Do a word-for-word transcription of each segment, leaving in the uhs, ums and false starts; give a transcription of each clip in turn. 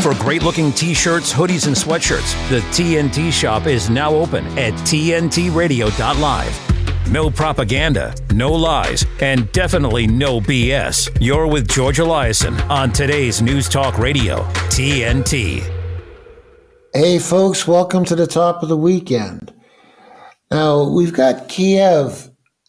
For great-looking T-shirts, hoodies, and sweatshirts, the T N T shop is now open at T N T radio dot live. No propaganda, no lies, and definitely no B S. You're with George Eliason on today's News Talk Radio, T N T. Hey, folks, welcome to the top of the weekend. Now, we've got Kiev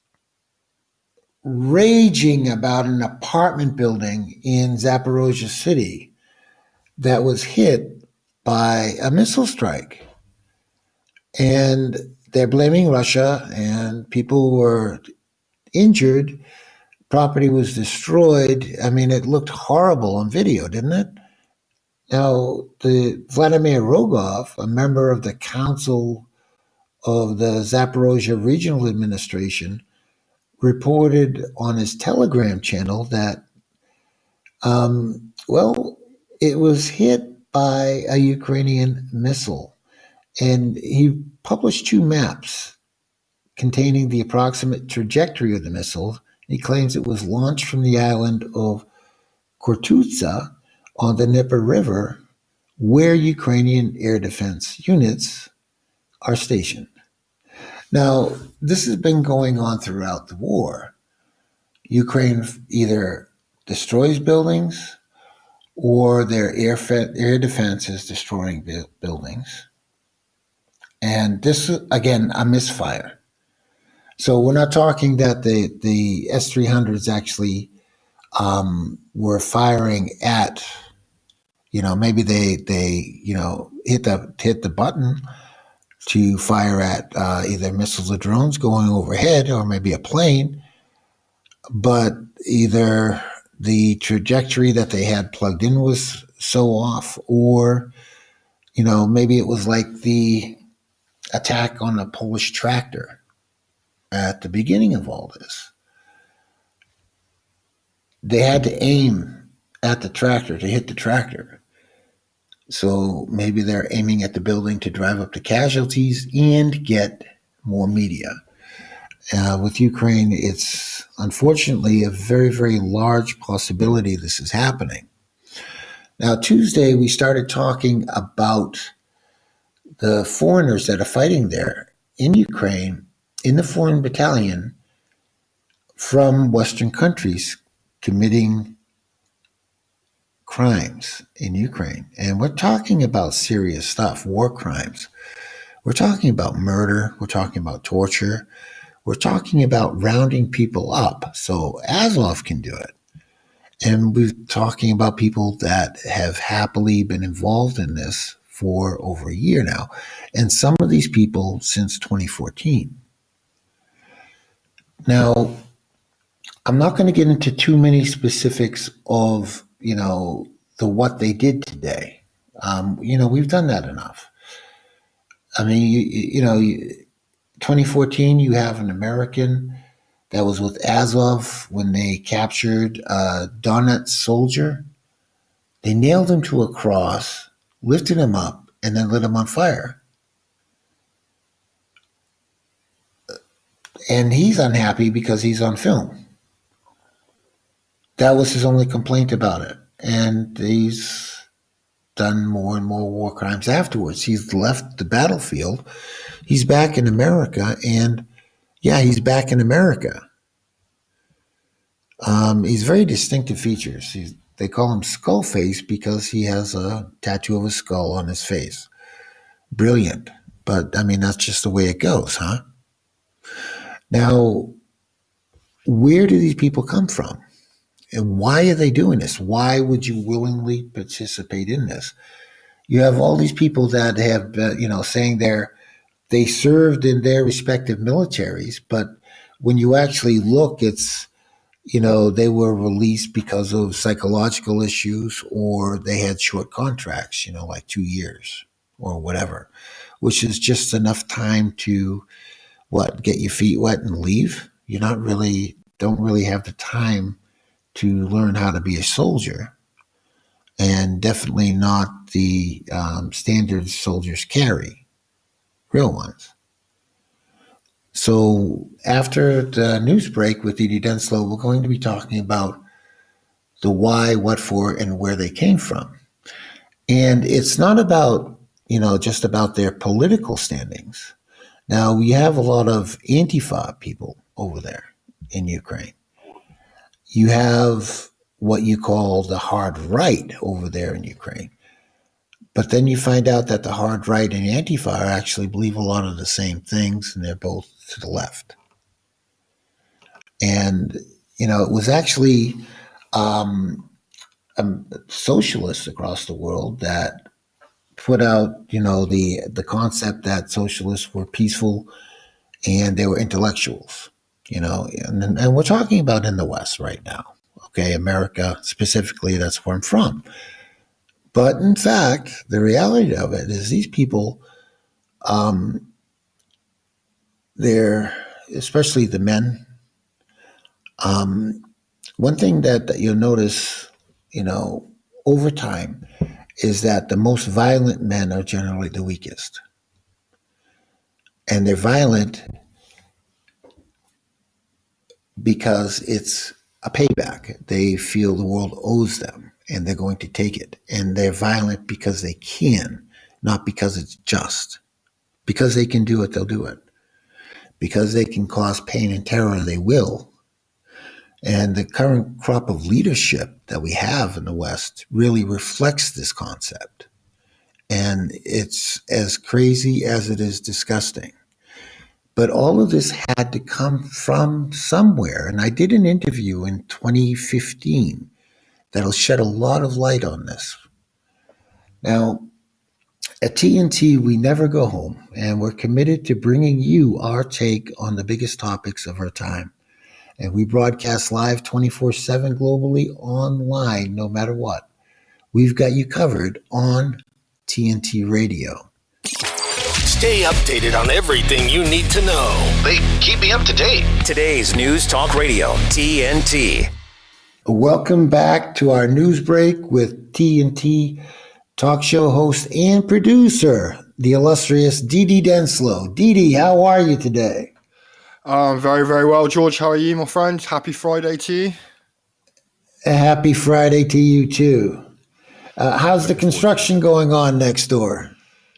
raging about an apartment building in Zaporozhye City that was hit by a missile strike. And they're blaming Russia, and people were injured. Property was destroyed. I mean, it looked horrible on video, didn't it? Now, the Vladimir Rogov, a member of the Council of the Zaporozhye Regional Administration, reported on his Telegram channel that, um, well, it was hit by a Ukrainian missile. And he published two maps containing the approximate trajectory of the missile. He claims it was launched from the island of Kortutsa on the Dnieper River, where Ukrainian air defense units are stationed. Now, this has been going on throughout the war. Ukraine either destroys buildings or their air, fe- air defense is destroying bu- buildings. And this is, again, a misfire. So we're not talking that the, the S three hundreds actually um, were firing at, you know, maybe they, they you know, hit the, hit the button to fire at uh, either missiles or drones going overhead or maybe a plane, but either the trajectory that they had plugged in was so off, or, you know, maybe it was like the attack on a Polish tractor at the beginning of all this. They had to aim at the tractor to hit the tractor. So maybe they're aiming at the building to drive up the casualties and get more media. Uh, with Ukraine, it's unfortunately a very, very large possibility this is happening. Now, Tuesday, we started talking about the foreigners that are fighting there in Ukraine, in the foreign battalion, from Western countries committing crimes in Ukraine. And we're talking about serious stuff, war crimes. We're talking about murder. We're talking about torture. We're talking about rounding people up so Azov can do it. And we're talking about people that have happily been involved in this for over a year now, and some of these people since twenty fourteen. Now, I'm not going to get into too many specifics of, you know, the what they did today. Um, you know, we've done that enough. I mean, you, you know, twenty fourteen, you have an American that was with Azov when they captured a Donetsk soldier. They nailed him to a cross, lifted him up, and then lit him on fire. And he's unhappy because he's on film. That was his only complaint about it. And he's done more and more war crimes afterwards. He's left the battlefield. He's back in America, and yeah, he's back in America. Um, he's very distinctive features. He's They call him Skullface because he has a tattoo of a skull on his face. Brilliant. But, I mean, that's just the way it goes, huh? Now, where do these people come from? And why are they doing this? Why would you willingly participate in this? You have all these people that have, uh, you know, saying they're, they served in their respective militaries, but when you actually look, it's, you know, they were released because of psychological issues, or they had short contracts, you know, like two years or whatever, which is just enough time to, what, get your feet wet and leave? You're not really, don't really have the time to learn how to be a soldier, and definitely not the um, standards soldiers carry, real ones. So after the news break with Edie Denslow, we're going to be talking about the why, what for, and where they came from. And it's not about, you know, just about their political standings. Now, we have a lot of Antifa people over there in Ukraine. You have what you call the hard right over there in Ukraine. But then you find out that the hard right and Antifa actually believe a lot of the same things, and they're both to the left. And, you know, it was actually um, um, socialists across the world that put out, you know, the the concept that socialists were peaceful and they were intellectuals, you know, and, and we're talking about in the West right now. Okay, America specifically, that's where I'm from. But in fact, the reality of it is these people, um, they're, especially the men, um, one thing that, that you'll notice, you know, over time is that the most violent men are generally the weakest. And they're violent because it's a payback. They feel the world owes them and they're going to take it. And they're violent because they can, not because it's just. Because they can do it, they'll do it. Because they can cause pain and terror, they will. And the current crop of leadership that we have in the West really reflects this concept. And it's as crazy as it is disgusting. But all of this had to come from somewhere. And I did an interview in twenty fifteen that'll shed a lot of light on this. Now, at T N T, we never go home, and we're committed to bringing you our take on the biggest topics of our time. And we broadcast live twenty-four seven globally online, no matter what. We've got you covered on T N T Radio. Stay updated on everything you need to know. They keep me up to date. Today's News Talk Radio, T N T. Welcome back to our news break with T N T talk show host and producer, the illustrious Dee Dee Denslow. Dee Dee, how are you today? Um, very, very well, George. How are you, my friend? Happy Friday to you. A happy Friday to you, too. Uh, how's the construction going on next door?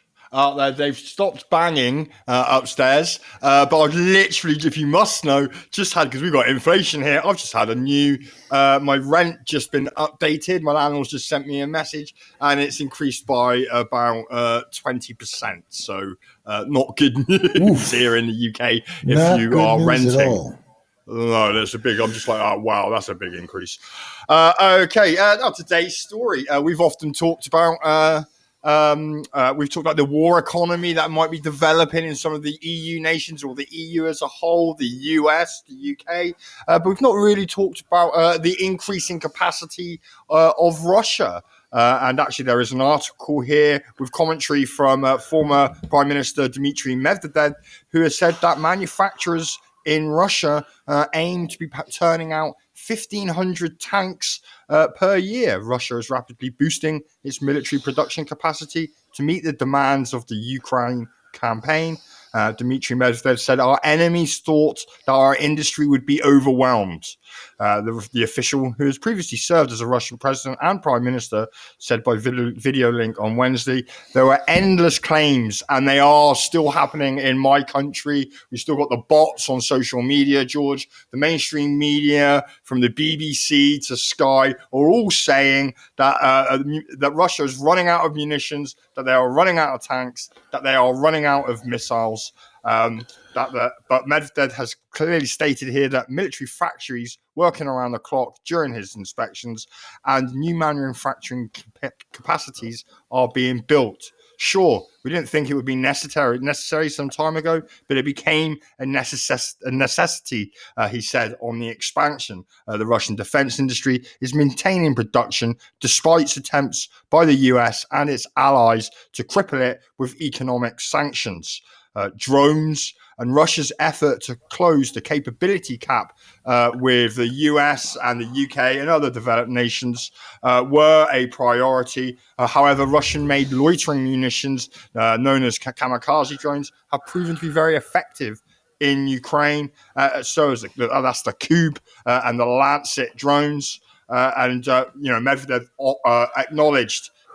Uh, they've stopped banging uh, upstairs, uh, but I've literally, if you must know, just had, because we've got inflation here, I've just had a new, uh, my rent just been updated. My landlord's just sent me a message, and it's increased by about uh, twenty percent. So uh, not good news Oof. Here in the U K if not you good are news renting. At all. No, that's a big, I'm just like, oh, wow, that's a big increase. Uh, okay, uh, now today's story. Uh, we've often talked about... Uh, Um, uh, we've talked about the war economy that might be developing in some of the E U nations, or the E U as a whole, the U S, the U K, uh, but we've not really talked about uh, the increasing capacity uh, of Russia. Uh, and actually, there is an article here with commentary from uh, former Prime Minister Dmitry Medvedev, who has said that manufacturers in Russia uh, aim to be p- turning out fifteen hundred tanks uh, per year. Russia is rapidly boosting its military production capacity to meet the demands of the Ukraine campaign. Uh, Dmitry Medvedev said, our enemies thought that our industry would be overwhelmed. Uh, the, the official, who has previously served as a Russian president and prime minister, said by video, video link on Wednesday, there were endless claims, and they are still happening in my country. We've still got the bots on social media, George. The mainstream media, from the B B C to Sky, are all saying that, uh, that Russia is running out of munitions, that they are running out of tanks, that they are running out of missiles. Um, that, that, but Medvedev has clearly stated here that military factories working around the clock during his inspections and new manufacturing cap- capacities are being built. Sure, we didn't think it would be necessary necessary some time ago, but it became a, necess- a necessity, uh, he said, on the expansion. Uh, the Russian defense industry is maintaining production despite attempts by the U S and its allies to cripple it with economic sanctions. Uh, drones and Russia's effort to close the capability cap uh, with the U S and the U K and other developed nations uh, were a priority. Uh, however, Russian-made loitering munitions, uh, known as kamikaze drones, have proven to be very effective in Ukraine. Uh, so is the, uh, that's the Kub uh, and the Lancet drones. Uh, and, uh, you know, Medvedev uh, acknowledged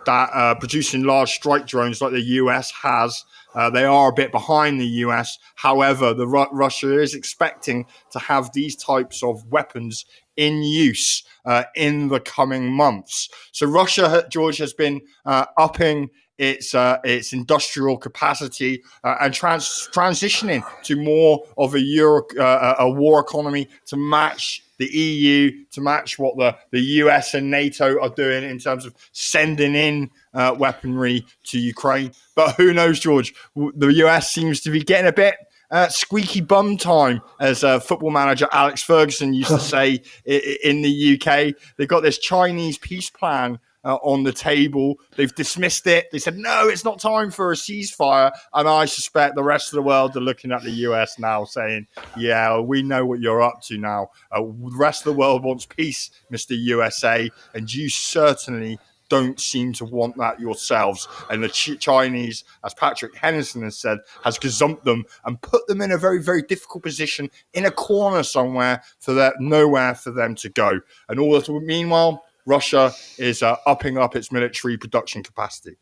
that uh, producing large strike drones like the U S has. Uh, they are a bit behind the U S. However, the Ru- Russia is expecting to have these types of weapons in use uh, in the coming months. So Russia, George, has been uh, upping its uh, its industrial capacity uh, and trans- transitioning to more of a Euro uh, a war economy to match the E U, to match what the, the U S and NATO are doing in terms of sending in uh, weaponry to Ukraine. But who knows, George? The U S seems to be getting a bit uh, squeaky bum time, as uh, football manager Alex Ferguson used to say in the U K. They've got this Chinese peace plan Uh, on the table. They've dismissed it. They said, no, it's not time for a ceasefire. And I suspect the rest of the world are looking at the U S now saying, yeah, we know what you're up to now. Uh, the rest of the world wants peace, Mister U S A, and you certainly don't seem to want that yourselves. And the Ch- Chinese, as Patrick Henderson has said, has gazumped them and put them in a very, very difficult position in a corner somewhere for that nowhere for them to go. And all this, meanwhile, Russia is uh, upping up its military production capacity.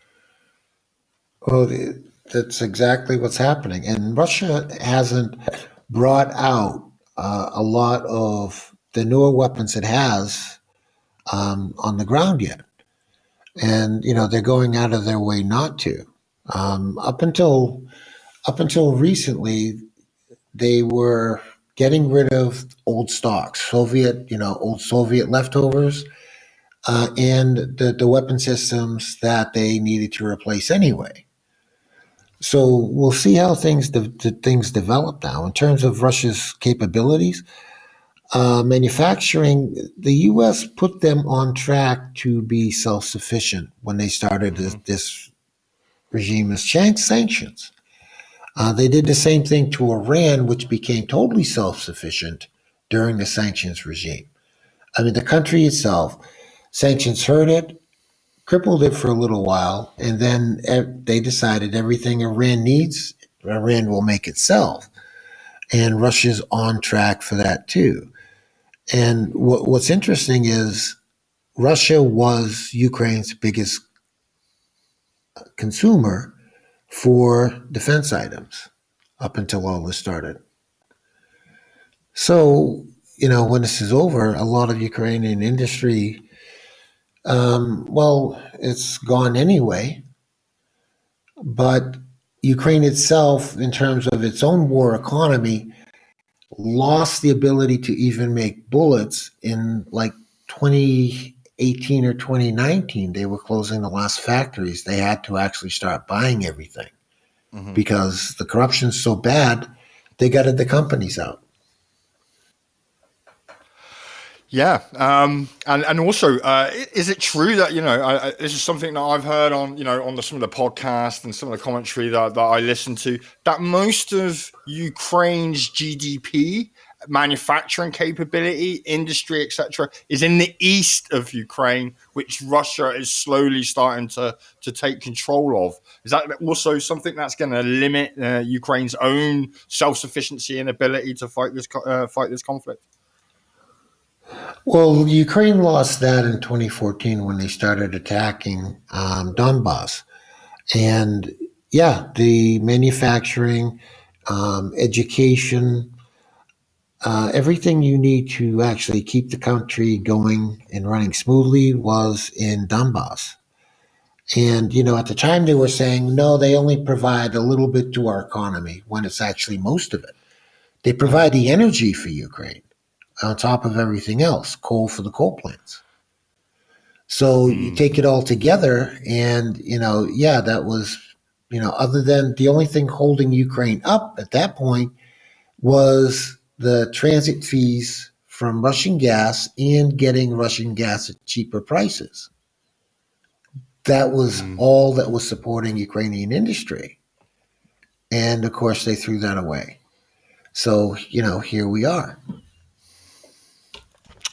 Well, that's exactly what's happening. And Russia hasn't brought out uh, a lot of the newer weapons it has um, on the ground yet. And, you know, they're going out of their way not to. Um, up until up until recently, they were getting rid of old stocks, Soviet, you know, old Soviet leftovers, uh, and the, the weapon systems that they needed to replace anyway. So we'll see how things de- de- things develop now in terms of Russia's capabilities. Uh, manufacturing, the U S put them on track to be self-sufficient when they started this, this regime of sanctions. Uh, they did the same thing to Iran, which became totally self-sufficient during the sanctions regime. I mean, the country itself, sanctions hurt it, crippled it for a little while, and then they decided everything Iran needs, Iran will make itself. And Russia's on track for that too. And what, what's interesting is Russia was Ukraine's biggest consumer for defense items up until all this started. So, you know, when this is over, a lot of Ukrainian industry, um, well, it's gone anyway. But Ukraine itself, in terms of its own war economy, lost the ability to even make bullets in like twenty eighteen or twenty nineteen. They were closing the last factories. They had to actually start buying everything mm-hmm. because the corruption's so bad, they gutted the companies out. Yeah, um, and and also, uh, is it true that you know I, I, this is something that I've heard on you know on the, some of the podcasts and some of the commentary that, that I listen to, that most of Ukraine's G D P, manufacturing capability, industry, et cetera, is in the east of Ukraine, which Russia is slowly starting to to take control of. Is that also something that's going to limit uh, Ukraine's own self-sufficiency and ability to fight this uh, fight this conflict? Well, Ukraine lost that in twenty fourteen when they started attacking um, Donbass. And yeah, the manufacturing, um, education, uh, everything you need to actually keep the country going and running smoothly was in Donbass. And, you know, at the time they were saying, no, they only provide a little bit to our economy when it's actually most of it. They provide the energy for Ukraine on top of everything else, coal for the coal plants. So mm. you take it all together and, you know, yeah, that was, you know, other than the only thing holding Ukraine up at that point was the transit fees from Russian gas and getting Russian gas at cheaper prices. That was mm. all that was supporting Ukrainian industry. And of course, they threw that away. So, you know, here we are.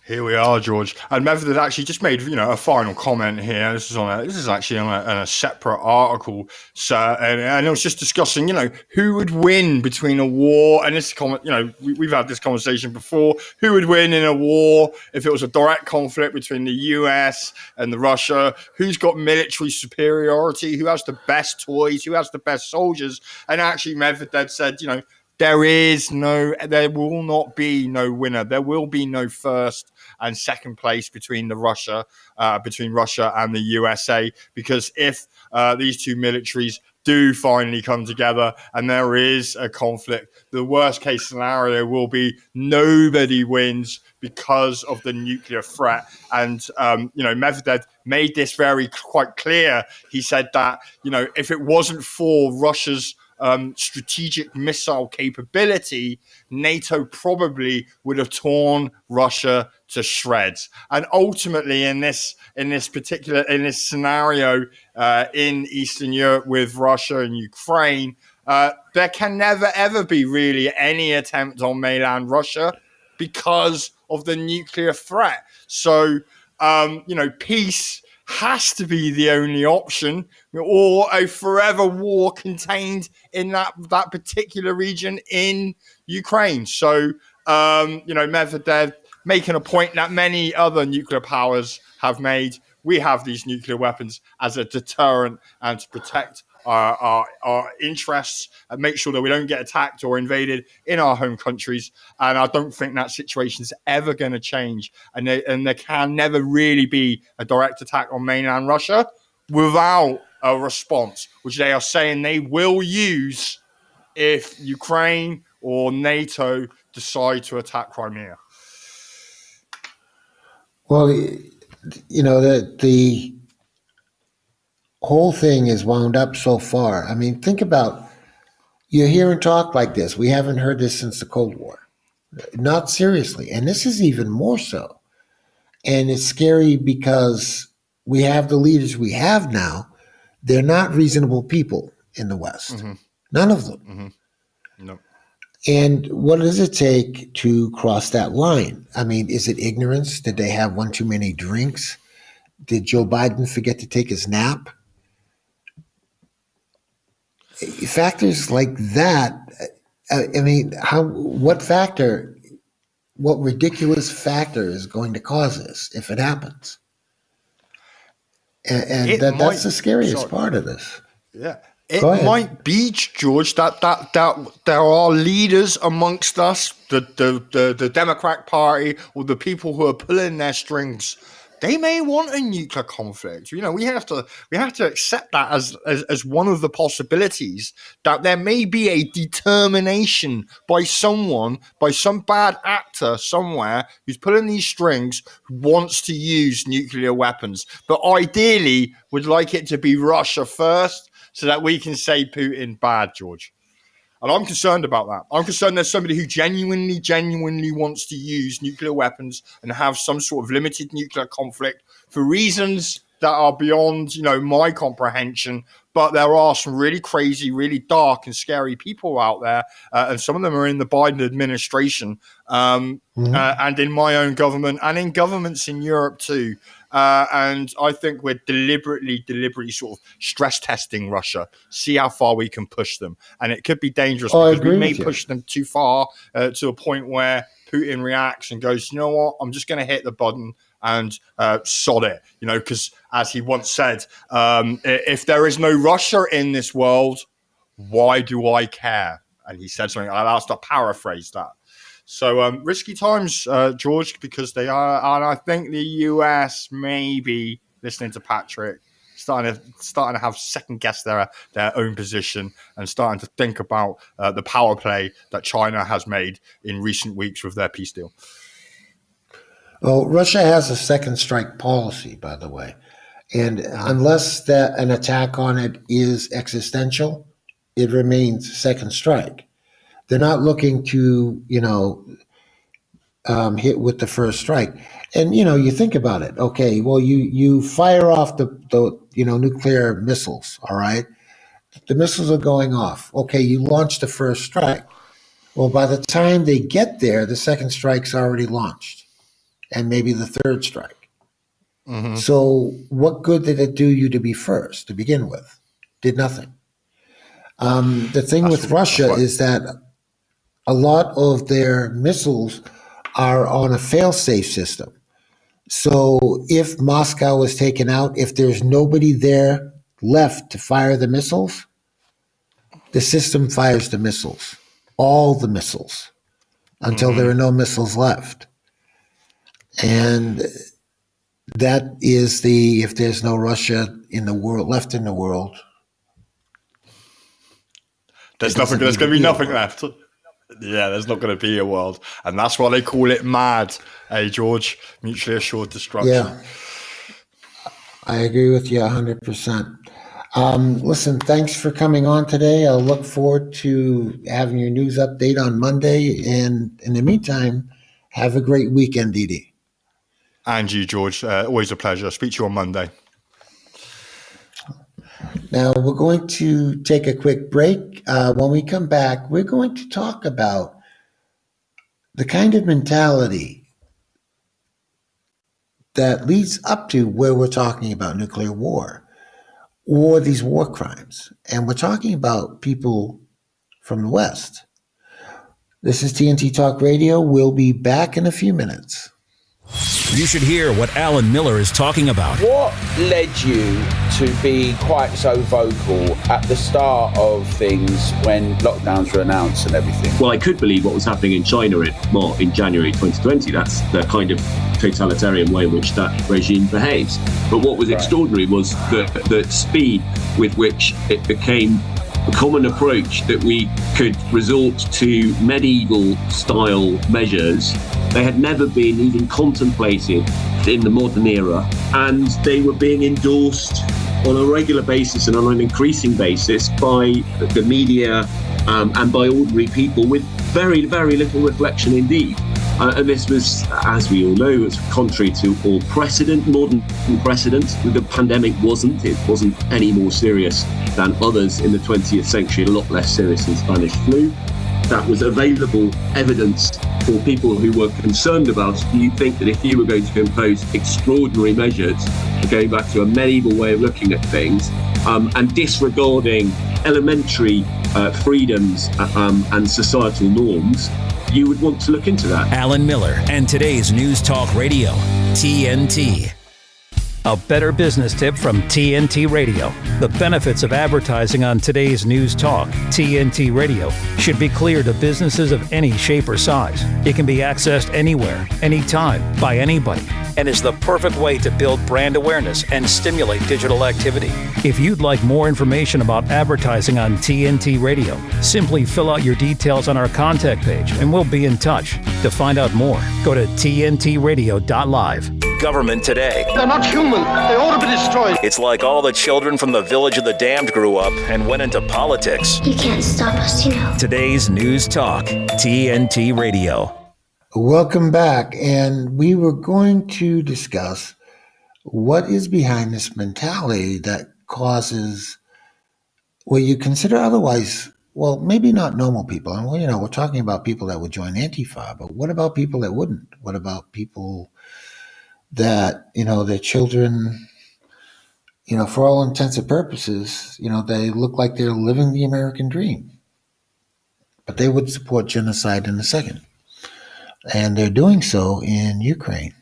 Here we are, George. And Medvedev actually just made, you know, a final comment here. This is on a, this is actually on a, on a separate article. So, and, and it was just discussing, you know, who would win between a war. And this comment, you know, we, we've had this conversation before. Who would win in a war if it was a direct conflict between the U S and the Russia? Who's got military superiority? Who has the best toys? Who has the best soldiers? And actually, Medvedev said, you know, there is no, there will not be no winner. There will be no first and second place between the Russia, uh, between Russia and the U S A, because if uh, these two militaries do finally come together and there is a conflict, the worst case scenario will be nobody wins because of the nuclear threat. And, um, you know, Medvedev made this very quite clear. He said that, you know, if it wasn't for Russia's Um, strategic missile capability, NATO probably would have torn Russia to shreds. And ultimately, in this in this particular in this scenario uh, in Eastern Europe with Russia and Ukraine, uh, there can never ever be really any attempt on mainland Russia because of the nuclear threat. So, um, you know, peace has to be the only option, or a forever war contained in that, that particular region in Ukraine. So, um, you know, Medvedev making a point that many other nuclear powers have made. We have these nuclear weapons as a deterrent and to protect our, our, our interests and make sure that we don't get attacked or invaded in our home countries. And I don't think that situation is ever going to change. And, they, and there can never really be a direct attack on mainland Russia without a response, which they are saying they will use if Ukraine or NATO decide to attack Crimea. Well, you know, the the whole thing is wound up so far. I mean, think about, you're hearing talk like this. We haven't heard this since the Cold War. Not seriously. And this is even more so. And it's scary because we have the leaders we have now. They're not reasonable people in the West. Mm-hmm. None of them. Mm-hmm. No. And what does it take to cross that line? I mean, is it ignorance? Did they have one too many drinks? Did Joe Biden forget to take his nap? Factors like that. I mean, how? What factor? What ridiculous factor is going to cause this if it happens? And, and that, might, that's the scariest sorry. part of this. Yeah. It might be, George, that, that that there are leaders amongst us, the, the, the, the Democrat Party or the people who are pulling their strings. They may want a nuclear conflict. You know, we have to we have to accept that as, as, as one of the possibilities, that there may be a determination by someone, by some bad actor somewhere who's pulling these strings, who wants to use nuclear weapons, but ideally would like it to be Russia first, so that we can say Putin bad, George. And I'm concerned about that. I'm concerned there's somebody who genuinely, genuinely wants to use nuclear weapons and have some sort of limited nuclear conflict for reasons that are beyond, you know, my comprehension. But there are some really crazy, really dark and scary people out there. Uh, and some of them are in the Biden administration um, mm-hmm. uh, and in my own government and in governments in Europe too. Uh, and I think we're deliberately, deliberately sort of stress testing Russia, see how far we can push them. And it could be dangerous oh, because we may push them too far uh, to a point where Putin reacts and goes, you know what, I'm just going to hit the button and uh, sod it. You know, because as he once said, um, if there is no Russia in this world, why do I care? And he said something, I'll have to paraphrase that. So um, risky times, uh, George, because they are, and I think the U S may be listening to Patrick, starting to starting to have second guess their their own position and starting to think about uh, the power play that China has made in recent weeks with their peace deal. Well, Russia has a second strike policy, by the way, and unless that an attack on it is existential, it remains second strike. They're not looking to, you know, um, hit with the first strike. And, you know, you think about it. Okay, well, you you fire off the, the, you know, nuclear missiles, all right? The missiles are going off. Okay, you launch the first strike. Well, by the time they get there, the second strike's already launched. and maybe the third strike. Mm-hmm. So what good did it do you to be first to begin with? Did nothing. Um, the thing That's with what- Russia what- is that a lot of their missiles are on a fail-safe system. So if Moscow is taken out, if there's nobody there left to fire the missiles, the system fires the missiles, all the missiles, until Mm-hmm. there are no missiles left. And that is the, if there's no Russia in the world, left in the world, There's It nothing. doesn't There's need going to to be be a nothing world. left. Yeah, there's not going to be a world, and that's why they call it MAD. Hey, George, mutually assured destruction. yeah, I agree with you one hundred percent. Um, listen, thanks for coming on today. I'll look forward to having your news update on Monday. And in the meantime, have a great weekend, Dee Dee. And you, George, uh, always a pleasure. Speak to you on Monday. Now, we're going to take a quick break. Uh, when we come back, we're going to talk about the kind of mentality that leads up to where we're talking about nuclear war or these war crimes. And we're talking about people from the West. This is T N T Talk Radio. We'll be back in a few minutes. You should hear what Alan Miller is talking about. What led you to be quite so vocal at the start of things when lockdowns were announced and everything? Well, I could believe what was happening in China in, well, in January twenty twenty. That's the kind of totalitarian way in which that regime behaves. But what was extraordinary was the, the speed with which it became a common approach that we could resort to medieval-style measures. They had never been even contemplated in the modern era, and they were being endorsed on a regular basis and on an increasing basis by the media um, and by ordinary people with very, very little reflection indeed. Uh, and this was, as we all know, was contrary to all precedent, modern precedent. The pandemic wasn't. It wasn't any more serious than others in the twentieth century, a lot less serious than Spanish flu. That was available evidence for people who were concerned about it. You'd think that if you were going to impose extraordinary measures, going back to a medieval way of looking at things, um, and disregarding elementary uh, freedoms um, and societal norms, you would want to look into that. Alan Miller and today's News Talk Radio, T N T. A better business tip from T N T Radio. The benefits of advertising on today's News Talk, T N T Radio, should be clear to businesses of any shape or size. It can be accessed anywhere, anytime, by anybody, and is the perfect way to build brand awareness and stimulate digital activity. If you'd like more information about advertising on T N T Radio, simply fill out your details on our contact page and we'll be in touch. To find out more, go to T N T radio dot live. Government today. They're not human. They ought to be destroyed. It's like all the children from the Village of the Damned grew up and went into politics. You can't stop us, you know. Today's News Talk, T N T Radio. Welcome back. And we were going to discuss what is behind this mentality that causes what you consider otherwise, well, maybe not normal people. And, you know, we're talking about people that would join Antifa, but what about people that wouldn't? What about people that, you know, their children, you know, for all intents and purposes, you know, they look like they're living the American dream, but they would support genocide in a second. And they're doing so in Ukraine.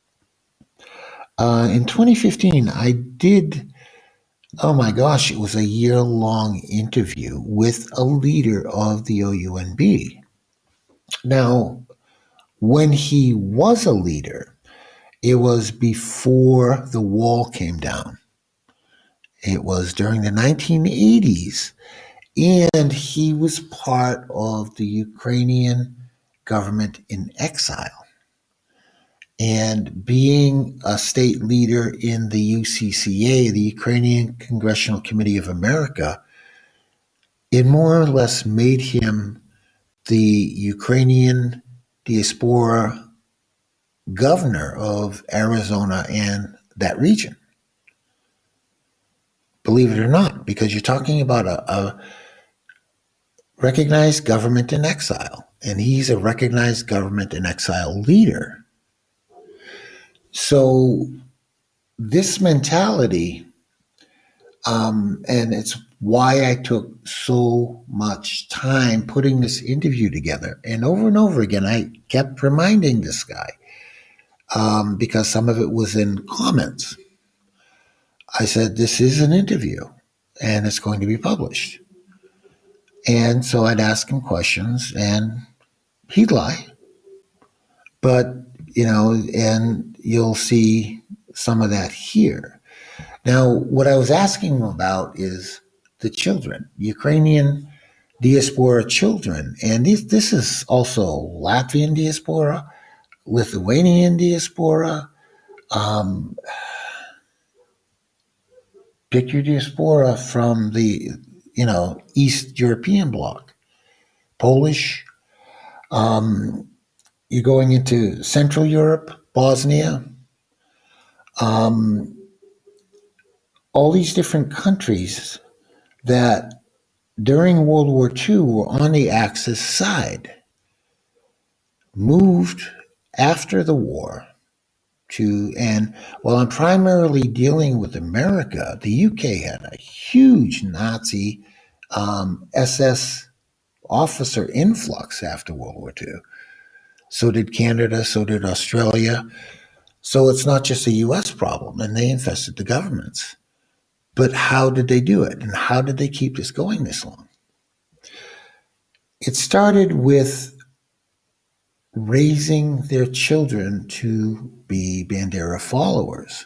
Uh, in twenty fifteen, I did, oh my gosh, it was a year-long interview with a leader of the O U N B. Now, when he was a leader, it was before the wall came down. It was during the nineteen eighties, and he was part of the Ukrainian government in exile. And being a state leader in the U C C A, the Ukrainian Congressional Committee of America, it more or less made him the Ukrainian diaspora governor of Arizona and that region. Believe it or not, because you're talking about a, a recognized government in exile, and he's a recognized government in exile leader. So this mentality, um, and it's why I took so much time putting this interview together. And over and over again, I kept reminding this guy um, because some of it was in comments. I said, this is an interview and it's going to be published. And so I'd ask him questions and he'd lie. But, you know, and you'll see some of that here. Now, what I was asking him about is the children, Ukrainian diaspora children. And these, this is also Latvian diaspora, Lithuanian diaspora, um, pick your diaspora from the, you know, East European bloc, Polish. Um, you're going into Central Europe, Bosnia, um, all these different countries that during World War Two were on the Axis side, moved after the war to, and while I'm primarily dealing with America, the U K had a huge Nazi um, S S officer influx after World War Two. So did Canada, so did Australia. So it's not just a U S problem, and they infested the governments. But how did they do it, and how did they keep this going this long? It started with raising their children to be Bandera followers.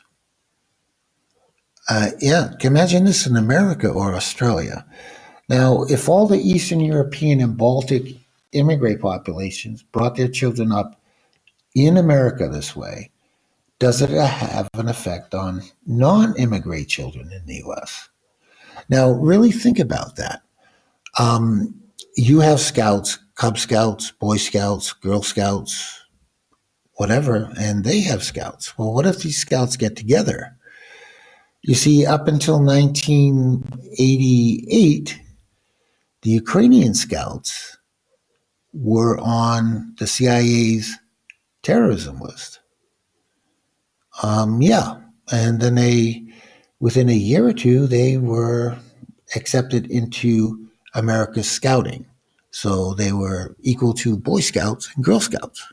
Uh, yeah, imagine this in America or Australia. Now, if all the Eastern European and Baltic immigrant populations brought their children up in America this way, does it have an effect on non-immigrant children in the U S? Now, really think about that. Um, you have scouts, Cub Scouts, Boy Scouts, Girl Scouts, whatever, and they have scouts. Well, what if these scouts get together? You see, up until nineteen eighty-eight, the Ukrainian scouts were on the C I A's terrorism list. Um, yeah, and then they, within a year or two, they were accepted into America's scouting. So they were equal to Boy Scouts and Girl Scouts.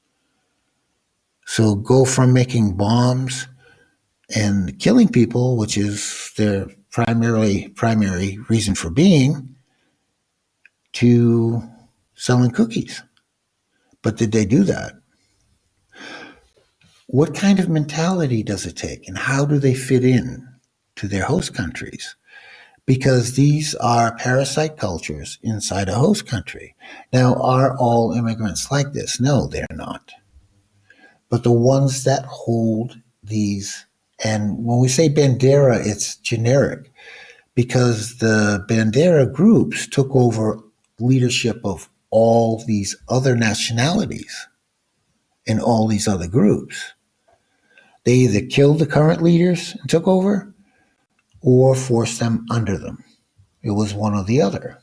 So go from making bombs and killing people, which is their primarily primary reason for being, to selling cookies. But did they do that? What kind of mentality does it take, and how do they fit in to their host countries? Because these are parasite cultures inside a host country. Now, are all immigrants like this? No, they're not. But the ones that hold these, and when we say Bandera, it's generic, because the Bandera groups took over leadership of all these other nationalities and all these other groups. They either killed the current leaders and took over, or forced them under them. It was one or the other.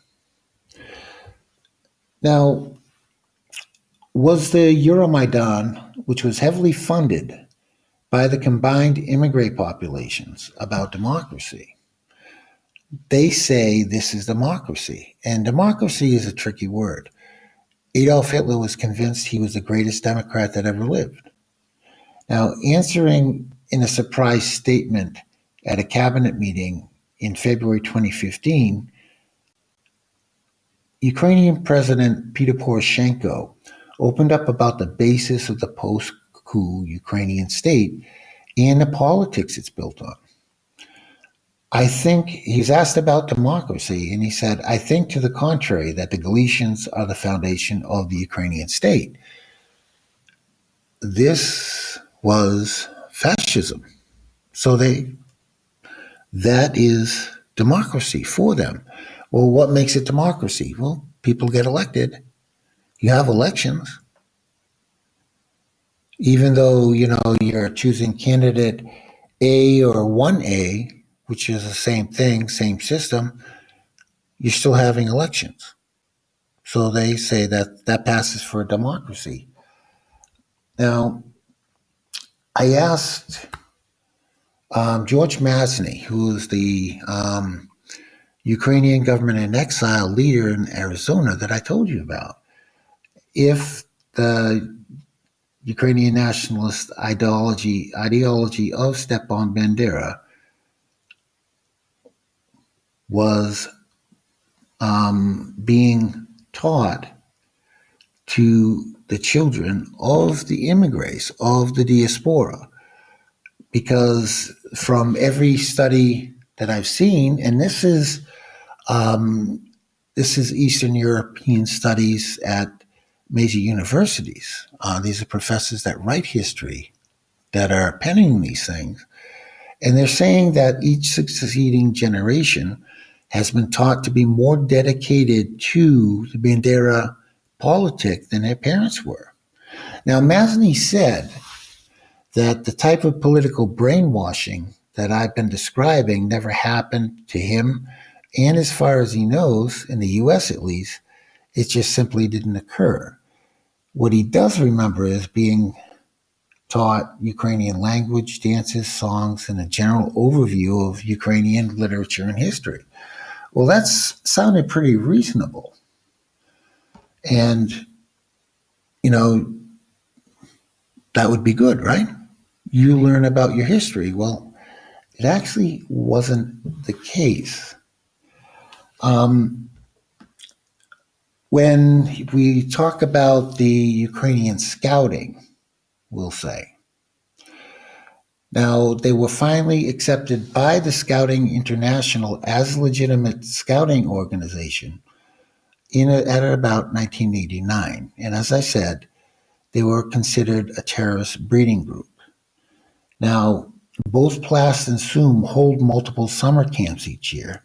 Now, was the Euromaidan, which was heavily funded by the combined immigrant populations, about democracy? They say this is democracy, and democracy is a tricky word. Adolf Hitler was convinced he was the greatest Democrat that ever lived. Now, answering in a surprise statement at a cabinet meeting in February twenty fifteen, Ukrainian President Peter Poroshenko opened up about the basis of the post-coup Ukrainian state and the politics it's built on. I think he's asked about democracy, and he said, I think to the contrary, that the Galicians are the foundation of the Ukrainian state. This was fascism. So they that is democracy for them. Well, what makes it democracy? Well, people get elected. You have elections. Even though, you know, you're choosing candidate A or one A, which is the same thing, same system, you're still having elections. So they say that that passes for democracy. Now, I asked um, George Massny, who is the um, Ukrainian government in exile leader in Arizona that I told you about, if the Ukrainian nationalist ideology ideology of Stepan Bandera was um, being taught to the children of the immigrants, of the diaspora. Because from every study that I've seen, and this is um, this is Eastern European studies at major universities. Uh, these are professors that write history, that are penning these things. And they're saying that each succeeding generation has been taught to be more dedicated to the Bandera politic than their parents were. Now, Massny said that the type of political brainwashing that I've been describing never happened to him. And as far as he knows, in the U S at least, it just simply didn't occur. What he does remember is being taught Ukrainian language, dances, songs, and a general overview of Ukrainian literature and history. Well, that's sounded pretty reasonable. And, you know, that would be good, right? You learn about your history. Well, it actually wasn't the case. Um, when we talk about the Ukrainian scouting, we'll say, now they were finally accepted by the Scouting International as a legitimate scouting organization in a, at about nineteen eighty-nine. And as I said, they were considered a terrorist breeding group. Now, both Plast and SUM hold multiple summer camps each year.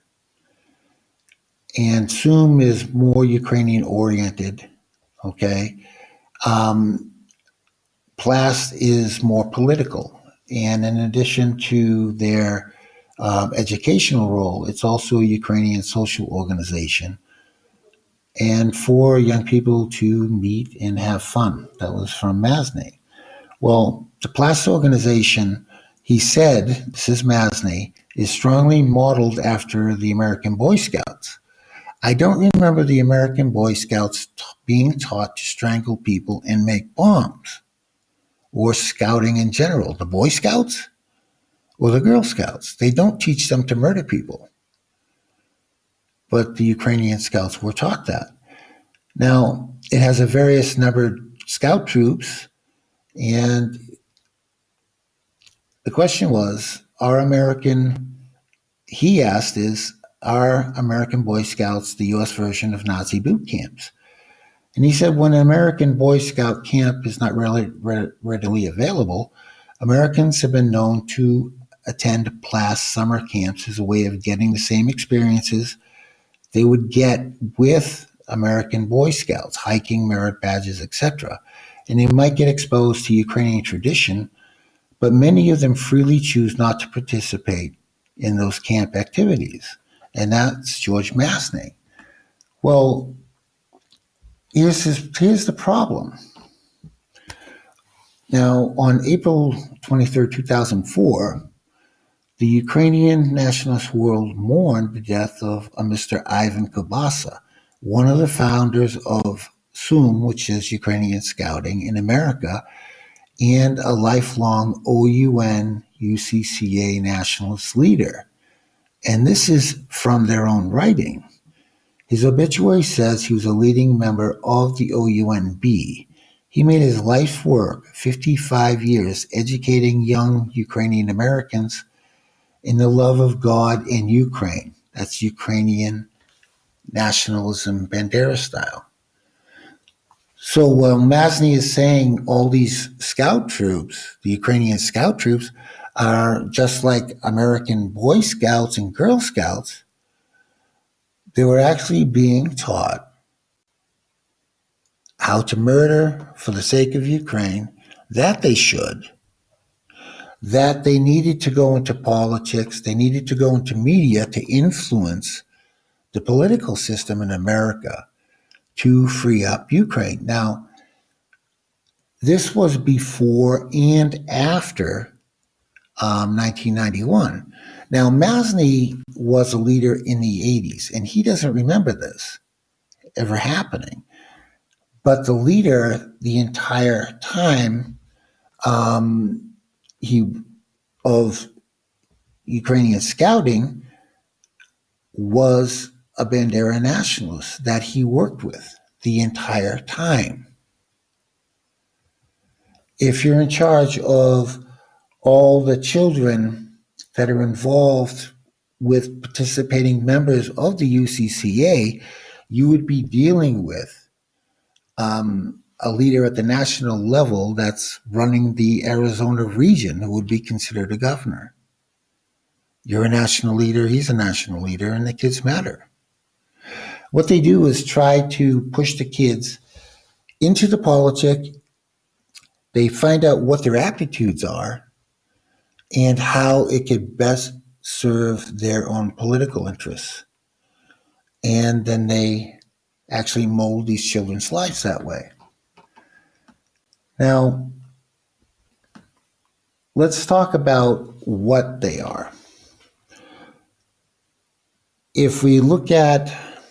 And SUM is more Ukrainian-oriented, okay? Um, Plast is more political. And in addition to their um, educational role, it's also a Ukrainian social organization. And for young people to meet and have fun. That was from Massny. Well, the Plast organization, he said, this is Massny, is strongly modeled after the American Boy Scouts. I don't remember the American Boy Scouts t- being taught to strangle people and make bombs, or scouting in general. The Boy Scouts or the Girl Scouts, they don't teach them to murder people. But the Ukrainian Scouts were taught that. Now, it has a various numbered scout troops, and the question was, are American, he asked is, are American Boy Scouts the U S version of Nazi boot camps? And he said, when an American Boy Scout camp is not really, readily available, Americans have been known to attend Plast summer camps as a way of getting the same experiences they would get with American Boy Scouts, hiking, merit badges, et cetera. And they might get exposed to Ukrainian tradition, but many of them freely choose not to participate in those camp activities. And that's George Massny. Well, here's, his, here's the problem. Now, on April twenty-third, two thousand four, the Ukrainian nationalist world mourned the death of a Mister Ivan Kubasa, one of the founders of SUM, which is Ukrainian Scouting in America, and a lifelong O U N U C C A nationalist leader. And this is from their own writing. His obituary says he was a leading member of the O U N B. He made his life's work, fifty-five years, educating young Ukrainian Americans in the love of God and Ukraine. That's Ukrainian nationalism, Bandera style. So while Massny is saying all these scout troops, the Ukrainian scout troops, are just like American Boy Scouts and Girl Scouts, they were actually being taught how to murder for the sake of Ukraine, that they should, that they needed to go into politics, they needed to go into media to influence the political system in America to free up Ukraine. Now, this was before and after um, nineteen ninety-one. Now, Masny was a leader in the eighties, and he doesn't remember this ever happening. But the leader, the entire time, um, he of Ukrainian scouting was a Bandera nationalist that he worked with the entire time. If you're in charge of all the children that are involved with participating members of the U C C A, you would be dealing with um, a leader at the national level that's running the Arizona region who would be considered a governor. You're a national leader, he's a national leader, and the kids matter. What they do is try to push the kids into the politic. They find out what their aptitudes are and how it could best serve their own political interests. And then they actually mold these children's lives that way. Now, let's talk about what they are. If we look at,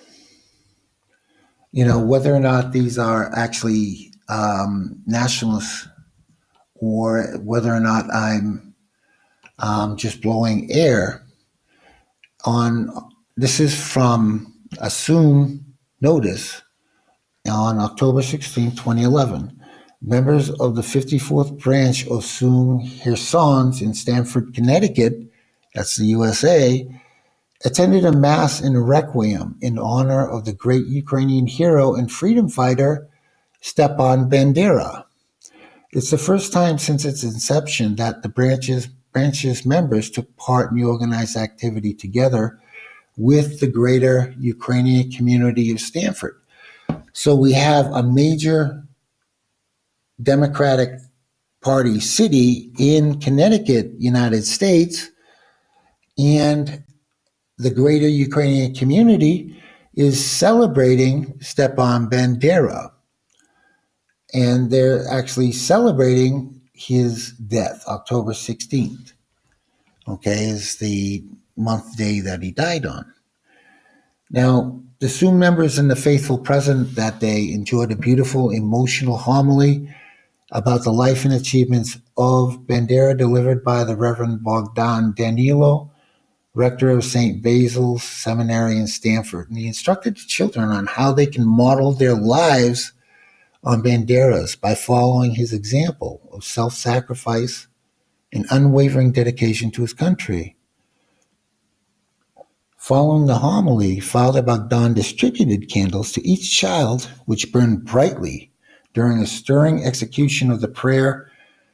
you know, whether or not these are actually um, nationalists or whether or not I'm um, just blowing air on, this is from Assume Notice on October sixteenth, twenty eleven. Members of the fifty-fourth branch of Assume Hersons in Stamford, Connecticut, that's the U S A, attended a mass in requiem in honor of the great Ukrainian hero and freedom fighter Stepan Bandera. It's the first time since its inception that the branch's, branch's members took part in the organized activity together with the greater Ukrainian community of Stamford. So we have a major Democratic Party city in Connecticut, United States, and the greater Ukrainian community is celebrating Stepan Bandera. And they're actually celebrating his death, October sixteenth, okay, is the month day that he died on. Now, the Assume members and the faithful present that day enjoyed a beautiful emotional homily about the life and achievements of Bandera delivered by the Reverend Bogdan Danilo, rector of Saint Basil's Seminary in Stamford. And he instructed the children on how they can model their lives on Bandera's by following his example of self-sacrifice and unwavering dedication to his country. Following the homily, Father Bogdan distributed candles to each child, which burned brightly during a stirring execution of the prayer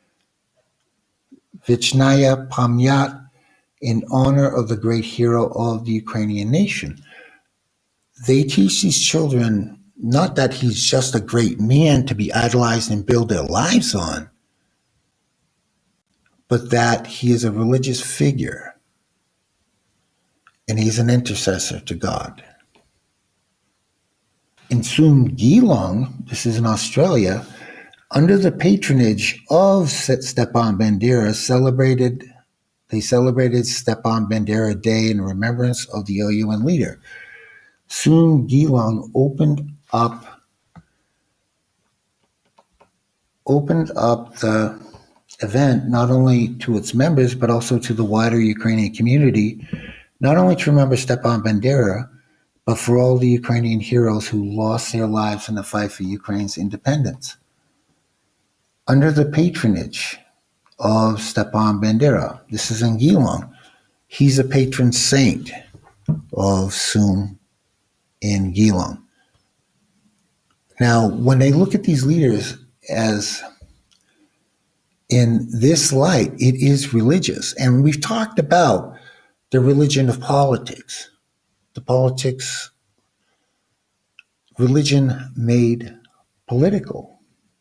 Vichnaya Pamyat in honor of the great hero of the Ukrainian nation. They teach these children not that he's just a great man to be idolized and build their lives on, but that he is a religious figure and he's an intercessor to God. In Soong Geelong, this is in Australia, under the patronage of Stepan Bandera, celebrated they celebrated Stepan Bandera Day in remembrance of the O U N leader. Soong Geelong opened up opened up the event not only to its members but also to the wider Ukrainian community, not only to remember Stepan Bandera, but for all the Ukrainian heroes who lost their lives in the fight for Ukraine's independence. Under the patronage of Stepan Bandera, this is in Geelong, he's a patron saint of Soong in Geelong. Now, when they look at these leaders as in this light, it is religious. And we've talked about the religion of politics. The politics, religion made political.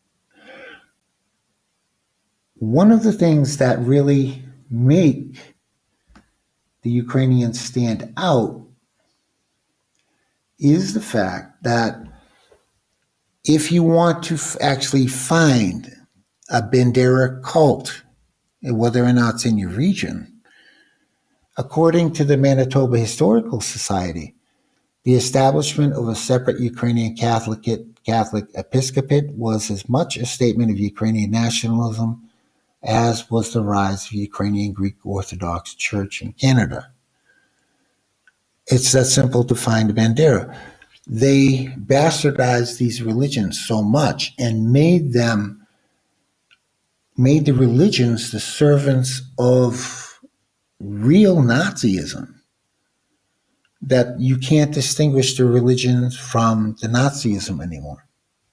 One of the things that really make the Ukrainians stand out is the fact that if you want to f- actually find a Bandera cult, whether or not it's in your region. According to the Manitoba Historical Society, the establishment of a separate Ukrainian Catholic, Catholic episcopate was as much a statement of Ukrainian nationalism as was the rise of Ukrainian Greek Orthodox Church in Canada. It's that simple to find a Bandera. They bastardized these religions so much and made them, made the religions the servants of real Nazism, that you can't distinguish the religions from the Nazism anymore.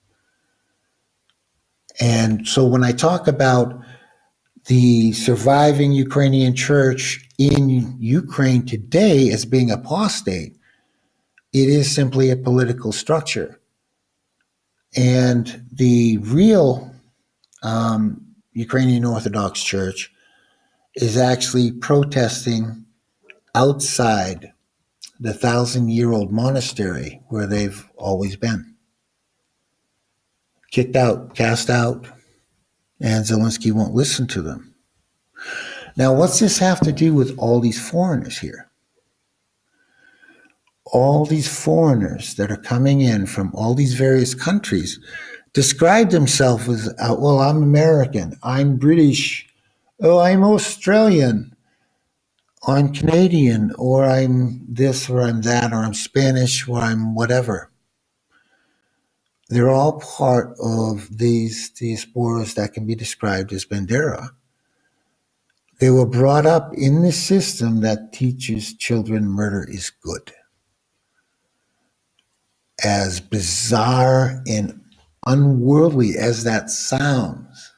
And so when I talk about the surviving Ukrainian church in Ukraine today as being apostate, it is simply a political structure. And the real um, Ukrainian Orthodox Church is actually protesting outside the thousand-year-old monastery where they've always been. Kicked out, cast out, and Zelensky won't listen to them. Now, what's this have to do with all these foreigners here? All these foreigners that are coming in from all these various countries describe themselves as, uh, well, I'm American, I'm British, oh, I'm Australian, I'm Canadian, or I'm this, or I'm that, or I'm Spanish, or I'm whatever. They're all part of these diasporas that can be described as Bandera. They were brought up in the system that teaches children murder is good. As bizarre and unworldly as that sounds,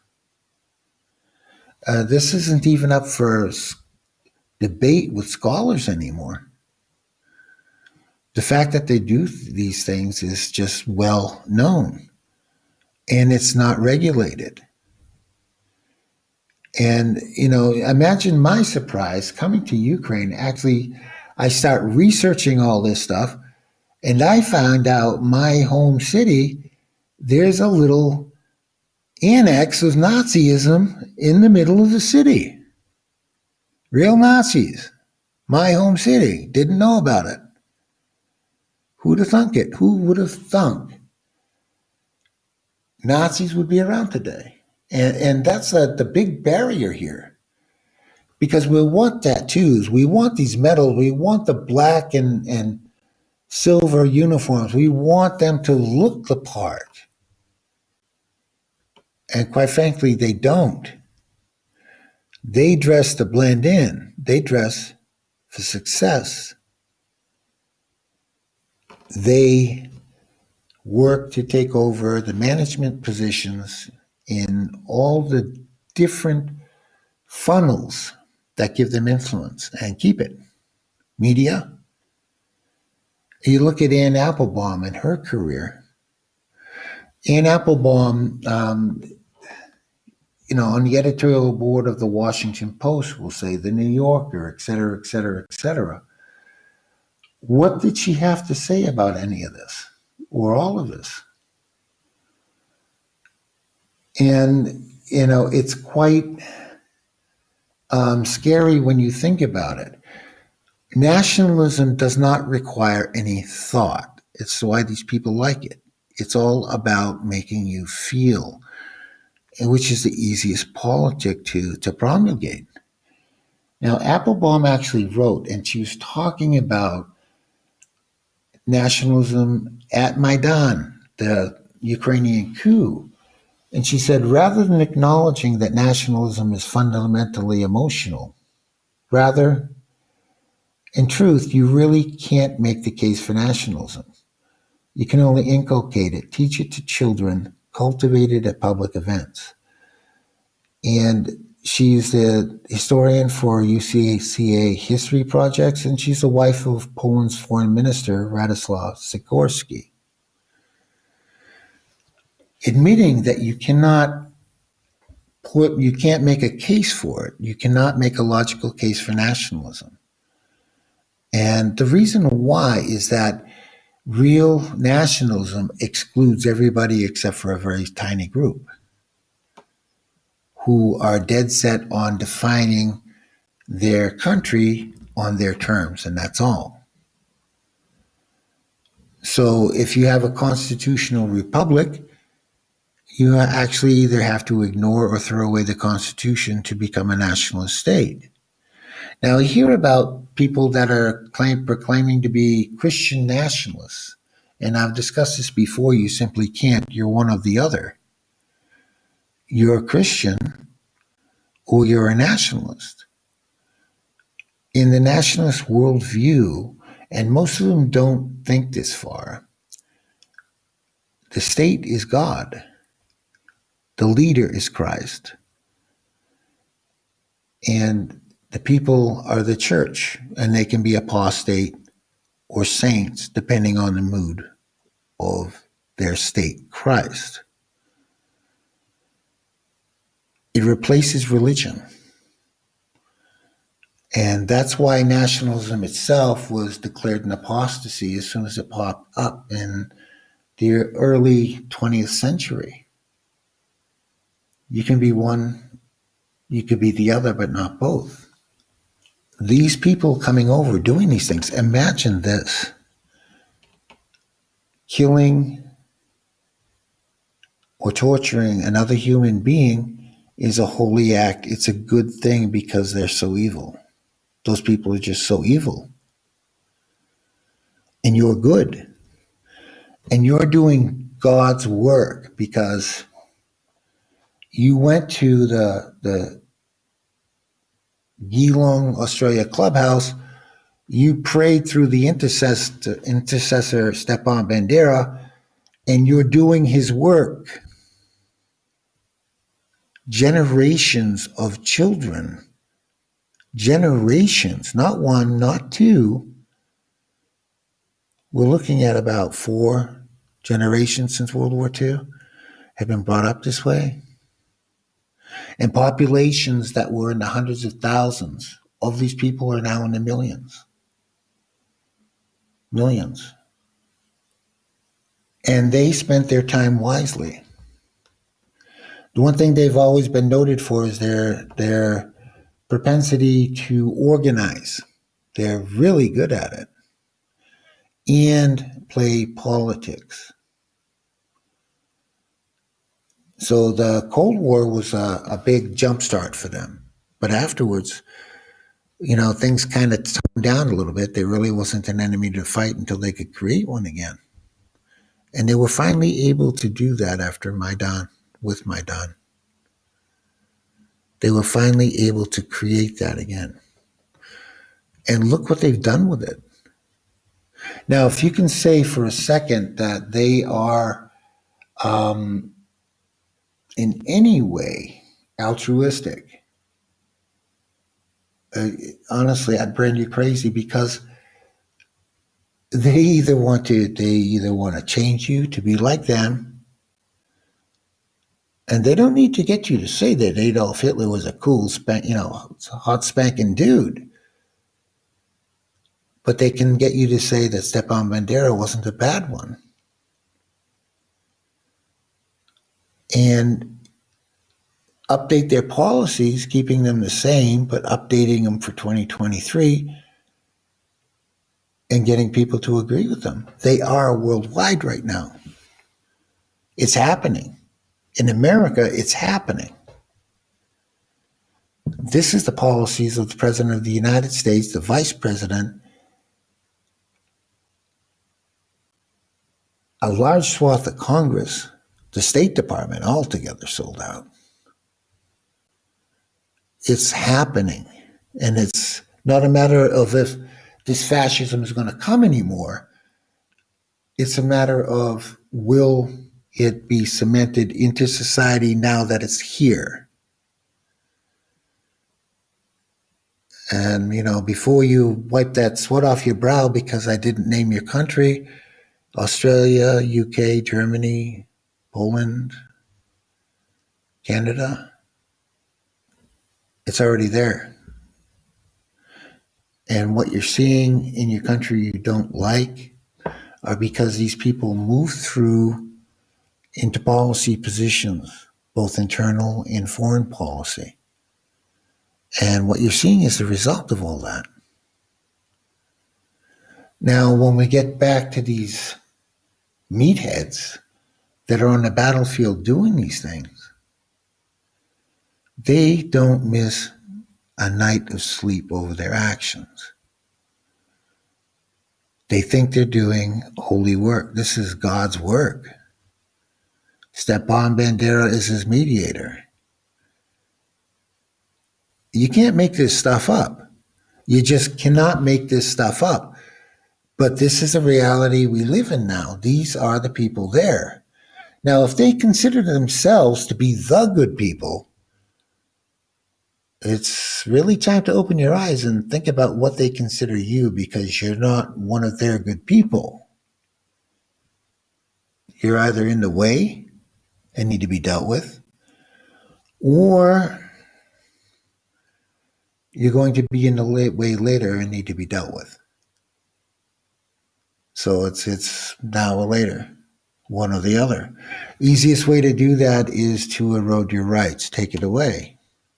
uh, this isn't even up for debate with scholars anymore. The fact that they do these things is just well known, and it's not regulated. And, you know, imagine my surprise coming to Ukraine. Actually, I start researching all this stuff, and I found out my home city, there's a little annex of Nazism in the middle of the city. Real Nazis. My home city. Didn't know about it. Who'd have thunk it? Who would have thunk Nazis would be around today? And and that's a, the big barrier here. Because we want tattoos. We want these medals. We want the black and, and silver uniforms. We want them to look the part. And quite frankly, they don't. They dress to blend in. They dress for success. They work to take over the management positions in all the different funnels that give them influence and keep it. Media. You look at Anne Applebaum and her career. Anne Applebaum, um, you know, on the editorial board of the Washington Post, we'll say, the New Yorker, et cetera, et cetera, et cetera. What did she have to say about any of this or all of this? And, you know, it's quite um, scary when you think about it. Nationalism does not require any thought. It's why these people like it. It's all about making you feel, which is the easiest politic to, to promulgate. Now, Applebaum actually wrote, and she was talking about nationalism at Maidan, the Ukrainian coup. And she said, rather than acknowledging that nationalism is fundamentally emotional, rather, in truth, you really can't make the case for nationalism. You can only inculcate it, teach it to children, cultivate it at public events. And she's a historian for U C C A history projects, and she's the wife of Poland's foreign minister, Radoslaw Sikorski. Admitting that you cannot put, you can't make a case for it. You cannot make a logical case for nationalism. And the reason why is that real nationalism excludes everybody except for a very tiny group. who are dead set on defining their country on their terms, and that's all. So if you have a constitutional republic, you actually either have to ignore or throw away the Constitution to become a nationalist state. Now, I hear about people that are claim, proclaiming to be Christian nationalists, and I've discussed this before. You simply can't. You're one of the other. You're a Christian or you're a nationalist. In the nationalist worldview, and most of them don't think this far, the state is God. The leader is Christ. And the people are the church, and they can be apostate or saints, depending on the mood of their state, Christ. It replaces religion. And that's why nationalism itself was declared an apostasy as soon as it popped up in the early twentieth century. You can be one, you could be the other, but not both. These people coming over doing these things, imagine this. Killing or torturing another human being is a holy act. It's a good thing because they're so evil. Those people are just so evil. And you're good. And you're doing God's work because you went to the, the Geelong, Australia clubhouse. You prayed through the intercessor, intercessor Stepan Bandera, and you're doing his work. Generations of children, generations, not one, not two. We're looking at about four generations since World War Two have been brought up this way. And populations that were in the hundreds of thousands of these people are now in the millions. Millions. And they spent their time wisely. The one thing they've always been noted for is their, their propensity to organize. They're really good at it. And play politics. So the Cold War was a, a big jumpstart for them. But afterwards, you know, things kind of toned down a little bit. There really wasn't an enemy to fight until they could create one again. And they were finally able to do that after Maidan, with Maidan. They were finally able to create that again. And look what they've done with it. Now, if you can say for a second that they are um, in any way altruistic, uh, honestly, I'd brand you crazy, because they either want to they either want to change you to be like them, and they don't need to get you to say that Adolf Hitler was a cool, spank, you know, hot spanking dude. But they can get you to say that Stepan Bandera wasn't a bad one. And update their policies, keeping them the same, but updating them for twenty twenty-three and getting people to agree with them. They are worldwide right now. It's happening. In America, it's happening. This is the policies of the President of the United States, the Vice President. A large swath of Congress, the State Department, altogether sold out. It's happening. And it's not a matter of if this fascism is going to come anymore. It's a matter of, will it be cemented into society now that it's here? And, you know, before you wipe that sweat off your brow because I didn't name your country, Australia, U K, Germany, Poland, Canada, it's already there. And what you're seeing in your country you don't like are because these people move through into policy positions both internal and foreign policy. And what you're seeing is the result of all that. Now, when we get back to these meatheads that are on the battlefield doing these things, they don't miss a night of sleep over their actions. They think they're doing holy work. This is God's work. Stepan Bandera is his mediator. You can't make this stuff up. You just cannot make this stuff up. But this is a reality we live in now. These are the people there. Now, if they consider themselves to be the good people, it's really time to open your eyes and think about what they consider you, because you're not one of their good people. You're either in the way and need to be dealt with, or you're going to be in the way later and need to be dealt with. So it's it's now or later, one or the other. Easiest way to do that is to erode your rights, take it away.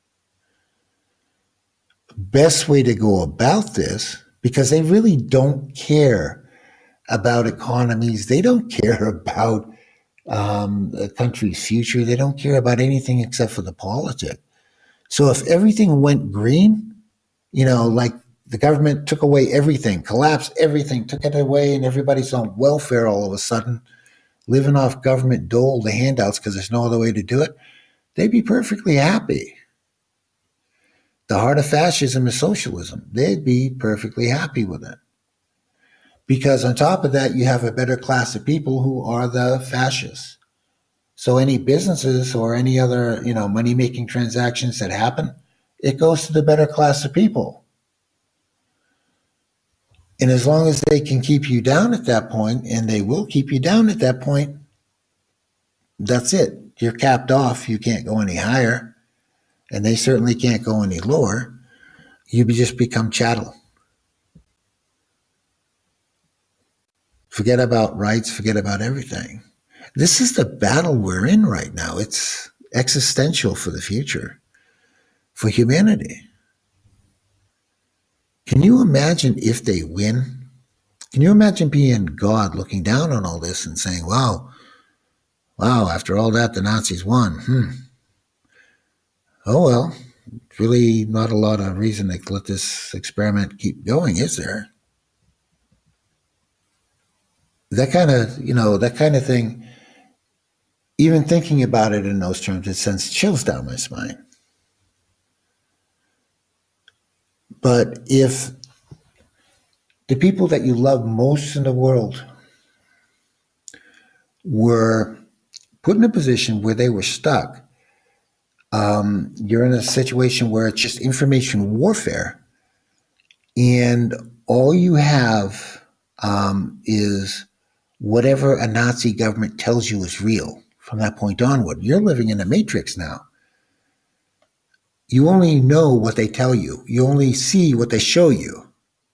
Best way to go about this, because they really don't care about economies. They don't care about um, a country's future. They don't care about anything except for the politic. So if everything went green, you know, like the government took away everything, collapsed everything, took it away, and everybody's on welfare all of a sudden, living off government dole, the handouts, because there's no other way to do it, they'd be perfectly happy. The heart of fascism is socialism. They'd be perfectly happy with it. Because on top of that, you have a better class of people who are the fascists. So any businesses or any other, you know, money-making transactions that happen, it goes to the better class of people. And as long as they can keep you down at that point, and they will keep you down at that point, that's it. You're capped off. You can't go any higher. And they certainly can't go any lower. You just become chattel. Forget about rights, forget about everything. This is the battle we're in right now. It's existential for the future, for humanity. Can you imagine if they win? Can you imagine being God looking down on all this and saying, wow, wow, after all that, the Nazis won. Hmm. Oh, well, really not a lot of reason to let this experiment keep going, is there? That kind of, you know, that kind of thing, even thinking about it in those terms, it sends chills down my spine. But if the people that you love most in the world were put in a position where they were stuck, Um, you're in a situation where it's just information warfare, and all you have um, is whatever a Nazi government tells you is real from that point onward. You're living in a matrix now. You only know what they tell you. You only see what they show you.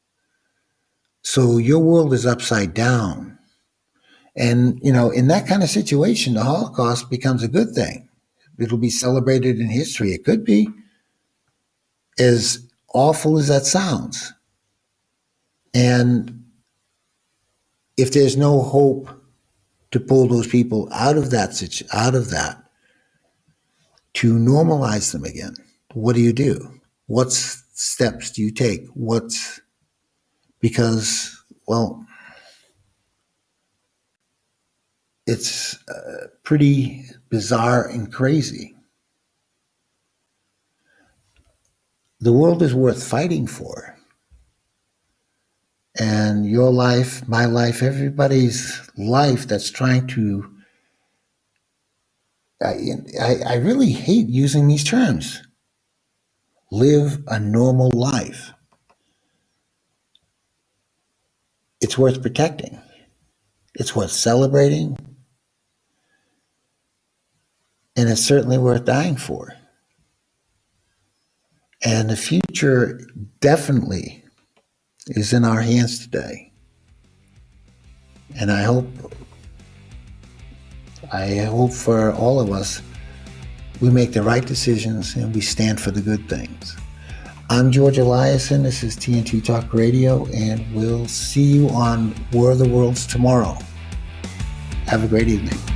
So your world is upside down. And, you know, in that kind of situation, the Holocaust becomes a good thing. It'll be celebrated in history. It could be, as awful as that sounds. And if there's no hope to pull those people out of that, out of that, to normalize them again, what do you do? What steps do you take? What's, because, well, it's uh, pretty bizarre and crazy. The world is worth fighting for. And your life, my life, everybody's life that's trying to, I, I, I really hate using these terms. Live a normal life. It's worth protecting. It's worth celebrating. And it's certainly worth dying for. And the future definitely is in our hands today. And I hope, I hope for all of us we make the right decisions, and we stand for the good things. I'm George Eliason. This is T N T Talk Radio, and we'll see you on War of the Worlds tomorrow. Have a great evening.